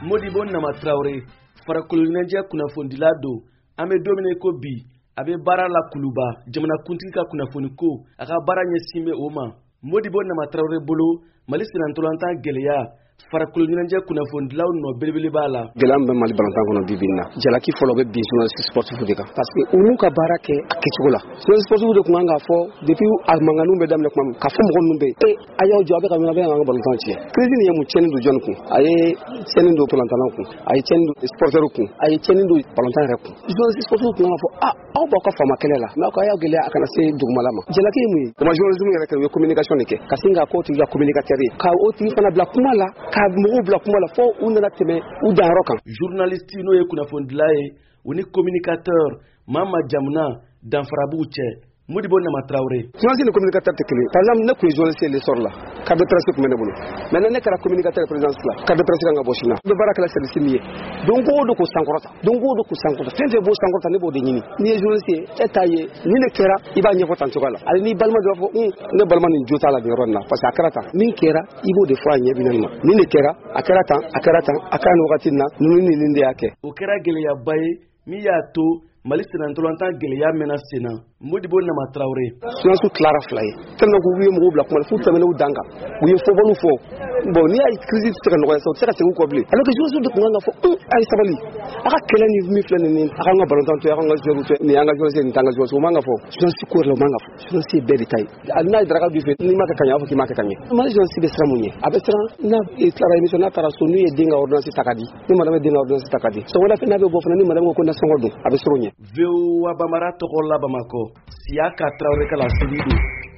Modibo Nama Traoré farakolonɲɛnajɛ kunnafondila don an bɛ domine ko bi a bɛ baara la kuluba jamanakuntigi ka kunnafoni ko a ka baara ɲɛsin bɛ o ma. Modibo Nama Traoré bolo Mali senatolantan gɛlɛya farakolonɲɛnajɛ kunnafonidilaw nɔ belebele b'a la. Gɛlɛya bɛ Mali balontan kɔnɔ bi bi in na. Jalaki fɔlɔ bɛ bin journaliste sportif de kan parce que olu ka baara kɛ a kɛcogo la. Journaliste sportif de kun kan k'a fɔ depuis a mankanninw bɛ daminɛ kuma min k'a fɔ mɔgɔ ninnu bɛ a y'aw jɔ a bɛ ka ɲɔgɔn bɛ an ka balontan tiɲɛ. Crise nin ye mun tiɲɛni don jɔnni kun? A ye tiɲɛni don balontannaw kun, a ye tiɲɛni don sporteurs kun, a ye tiɲɛni don balontan yɛrɛ kun. Journaliste sportif kun kan ka fɔ aw b'aw ka faama kɛlɛ la mais aw y'aw gɛlɛya a kana se dugumala ma. Jalaki ye mun ye? Kuma journalisme yɛrɛ kɛ u ye communication de kɛ ka sin k'a k'o tigi ka communicateur ye ka o tigi fana bila kuma la ka mɔgɔw bila kuma la fo u nana tɛmɛ u danyɔrɔ kan. Journaliste n'o ye kunnafonidila ye u ni communicateur Mama Jamuna danfarabugu cɛ. Modibo Nama Traoré. Journaliste ni communicateur tɛ kelen. Par exemple ne kun ye journaliste le sort la carte de presse kun bɛ ne bolo. Maintenant ne kɛra communicateur présidence la carte de presse kan ka bɔ sini na. N bɛ baara kɛla service min ye donc o don ko sankɔrɔta donc o don ko sankɔrɔta fɛn fɛn b'o sankɔrɔta ne b'o de ɲini. N'i ye journaliste ye e t'a ye ni ne kɛra i b'a ɲɛfɔ tan cogoya la hali n'i balima dɔ b'a fɔ ne balima nin jo t'a la nin yɔrɔ in na parce que a kɛra tan min kɛra i b'o de fɔ a ɲɛ bi naani ma ni ne kɛra a kɛra tan a kɛra tan a kɛra nin wagati in na ninnu ni nin de y'a kɛ. O kɛra gɛlɛyaba ye min y'a to Mali senatolantan gɛlɛya mɛnna sen na. Modibo Nama Traoré. Journaliste tilara fila ye tellement que u ye mɔgɔw bila kuma la f'u tɛmɛn'u dan kan u ye fɔbɔliw fɔ bon n'i y'a ye crise tɛ se ka nɔgɔya sa u tɛ se ka segin u kɔ bilen alors que journaliste de kun kan ka fɔ a ye sabali a ka kɛlɛ ni min filɛ nin a k'an ka balontan to ye a k'an ka joueur to ye nin y'an ka journaliste nin t'an ka journaliste o man ka fɔ journaliste ko yɛrɛ la o man ka fɔ journaliste ye bɛɛ de ta ye hali n'a ye daraka b'i fɛ n'i ma kɛ ka ɲɛ a b'a fɔ k'i ma kɛ ka ɲɛ Mali journaliste bɛ siran mun ɲɛ a bɛ siran n'a tilara émission n'a taara so n'u ye den ka ordonnance ta ka di ni madame ye den ka ordonnance ta ka di sɔgɔmada fɛ n'a bɛ bɔ fana ni madame ko nasɔngɔ dun a bɛ siran o ɲɛ. VOA Bamara tɔgɔ la Bamakɔ Siyaka Traoré ka laseli don.